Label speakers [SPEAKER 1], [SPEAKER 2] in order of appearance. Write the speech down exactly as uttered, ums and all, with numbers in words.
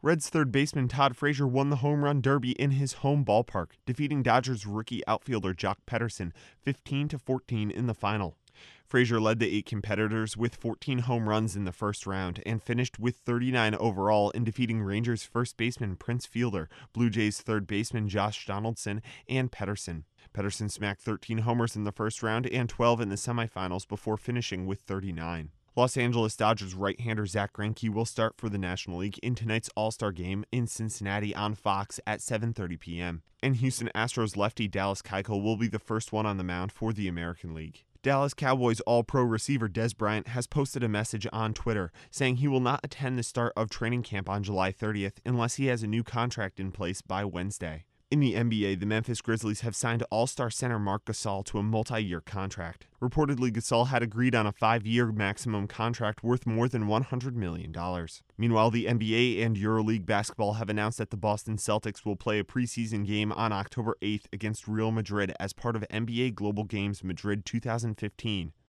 [SPEAKER 1] Reds third baseman Todd Frazier won the home run derby in his home ballpark, defeating Dodgers rookie outfielder Jock Pederson fifteen to fourteen in the final. Frazier led the eight competitors with fourteen home runs in the first round and finished with thirty-nine overall in defeating Rangers first baseman Prince Fielder, Blue Jays third baseman Josh Donaldson, and Pederson. Pederson smacked thirteen homers in the first round and twelve in the semifinals before finishing with thirty-nine. Los Angeles Dodgers right-hander Zach Greinke will start for the National League in tonight's All-Star Game in Cincinnati on Fox at seven thirty p.m. And Houston Astros lefty Dallas Keuchel will be the first one on the mound for the American League. Dallas Cowboys All-Pro receiver Dez Bryant has posted a message on Twitter saying he will not attend the start of training camp on July thirtieth unless he has a new contract in place by Wednesday. In the N B A, the Memphis Grizzlies have signed All-Star center Marc Gasol to a multi-year contract. Reportedly, Gasol had agreed on a five-year maximum contract worth more than one hundred million dollars. Meanwhile, the N B A and EuroLeague basketball have announced that the Boston Celtics will play a preseason game on October eighth against Real Madrid as part of N B A Global Games Madrid two thousand fifteen.